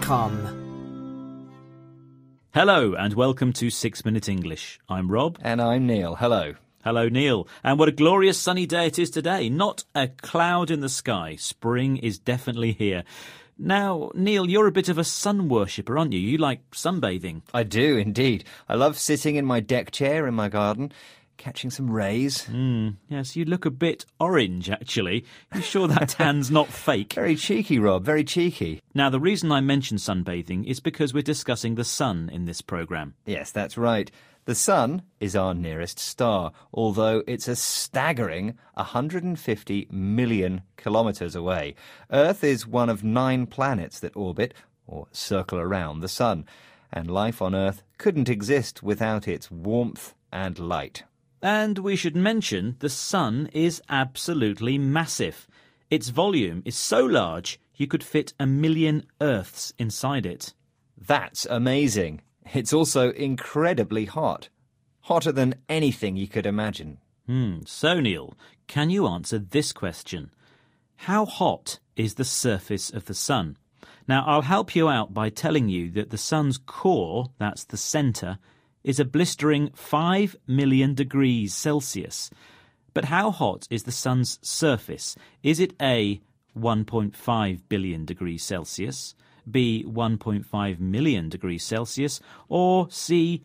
SixMinutesEnglish.com. Hello and welcome to 6 Minute English. I'm Rob. And I'm Neil. Hello. Hello, Neil. And what a glorious sunny day it is today. Not a cloud in the sky. Spring is definitely here. Now, Neil, you're a bit of a sun worshipper, aren't you? You like sunbathing. I do, indeed. I love sitting in my deck chair in my garden, catching some rays. Yes, you look a bit orange, actually. You sure that tan's not fake? Very cheeky, Rob, very cheeky. Now, the reason I mention sunbathing is because we're discussing the sun in this programme. Yes, that's right. The sun is our nearest star, although it's a staggering 150 million kilometres away. Earth is one of 9 planets that orbit, or circle around, the sun, and life on Earth couldn't exist without its warmth and light. And we should mention the sun is absolutely massive. Its volume is so large you could fit 1 million Earths inside it. That's amazing. It's also incredibly hot. Hotter than anything you could imagine. So, Neil, can you answer this question? How hot is the surface of the sun? Now, I'll help you out by telling you that the sun's core, that's the centre, is a blistering 5 million degrees Celsius. But how hot is the sun's surface? Is it A, 1.5 billion degrees Celsius, B, 1.5 million degrees Celsius, or C,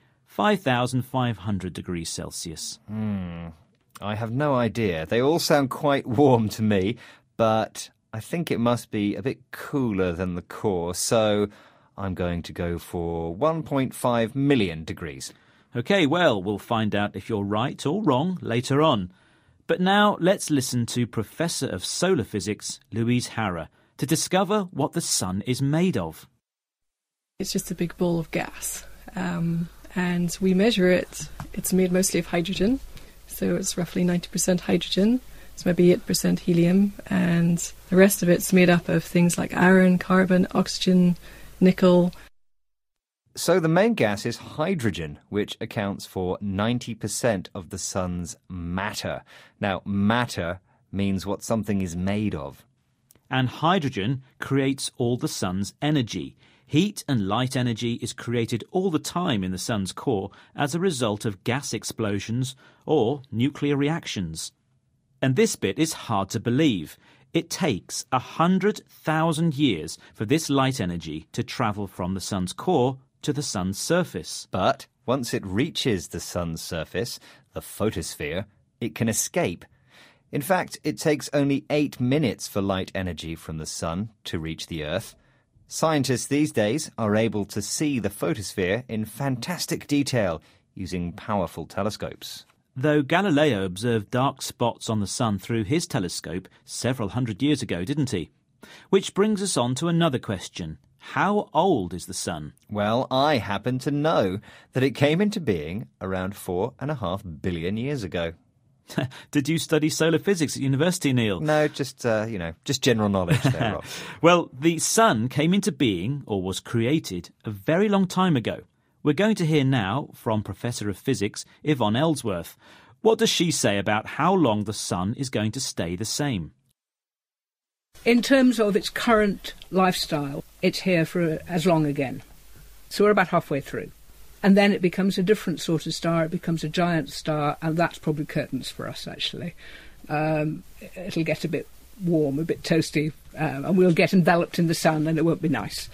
5,500 degrees Celsius? I have no idea. They all sound quite warm to me, but I think it must be a bit cooler than the core, so I'm going to go for 1.5 million degrees. OK, well, we'll find out if you're right or wrong later on. But now let's listen to Professor of Solar Physics, Louise Harrer, to discover what the sun is made of. It's just a big ball of gas, and we measure it. It's made mostly of hydrogen, so it's roughly 90% hydrogen. It's maybe 8% helium, and the rest of it's made up of things like iron, carbon, oxygen, nickel. So the main gas is hydrogen, which accounts for 90% of the sun's matter. Now, matter means what something is made of. And hydrogen creates all the sun's energy. Heat and light energy is created all the time in the sun's core as a result of gas explosions or nuclear reactions. And this bit is hard to believe. It takes 100,000 years for this light energy to travel from the sun's core to the sun's surface. But once it reaches the sun's surface, the photosphere, it can escape. In fact, it takes only 8 minutes for light energy from the sun to reach the Earth. Scientists these days are able to see the photosphere in fantastic detail using powerful telescopes. Though Galileo observed dark spots on the sun through his telescope several hundred years ago, didn't he? Which brings us on to another question. How old is the sun? Well, I happen to know that it came into being around 4.5 billion years ago. Did you study solar physics at university, Neil? No, just general knowledge there, Rob. Well, the sun came into being, or was created, a very long time ago. We're going to hear now from Professor of Physics, Yvonne Ellsworth. What does she say about how long the sun is going to stay the same? In terms of its current lifestyle, it's here for as long again. So we're about halfway through. And then it becomes a different sort of star. It becomes a giant star, and that's probably curtains for us, actually. It'll get a bit warm, a bit toasty, and we'll get enveloped in the sun, and it won't be nice.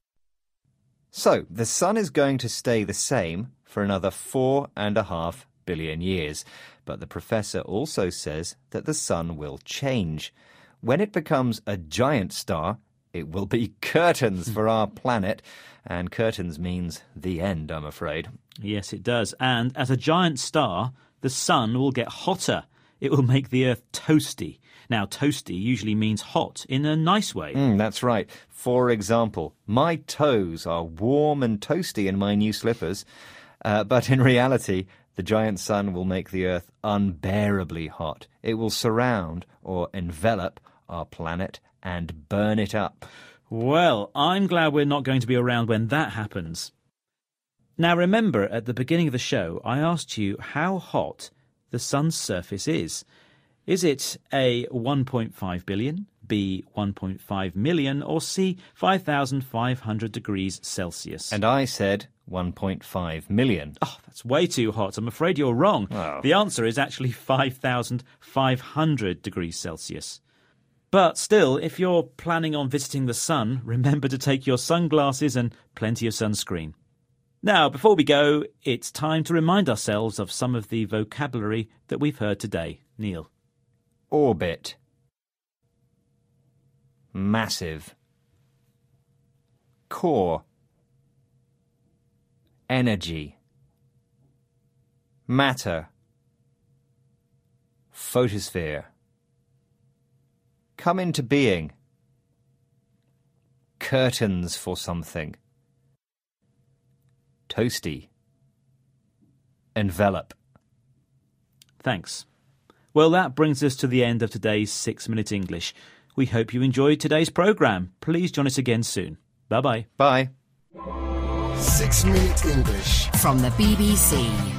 So, the sun is going to stay the same for another 4.5 billion years. But the professor also says that the sun will change. When it becomes a giant star, it will be curtains for our planet. And curtains means the end, I'm afraid. Yes, it does. And as a giant star, the sun will get hotter. It will make the Earth toasty. Now, toasty usually means hot in a nice way. That's right. For example, my toes are warm and toasty in my new slippers. But in reality, the giant sun will make the Earth unbearably hot. It will surround or envelop our planet and burn it up. Well, I'm glad we're not going to be around when that happens. Now, remember, at the beginning of the show, I asked you how hot the sun's surface is. Is it A, 1.5 billion, B, 1.5 million, or C, 5,500 degrees Celsius? And I said 1.5 million. Oh, that's way too hot. I'm afraid you're wrong. Oh. The answer is actually 5,500 degrees Celsius. But still, if you're planning on visiting the sun, remember to take your sunglasses and plenty of sunscreen. Now, before we go, it's time to remind ourselves of some of the vocabulary that we've heard today. Neil. Orbit. Massive. Core. Energy. Matter. Photosphere. Come into being. Curtains for something. Toasty. Envelop. Thanks. Well, that brings us to the end of today's 6-Minute English. We hope you enjoyed today's programme. Please join us again soon. Bye-bye. Bye. 6-Minute English from the BBC.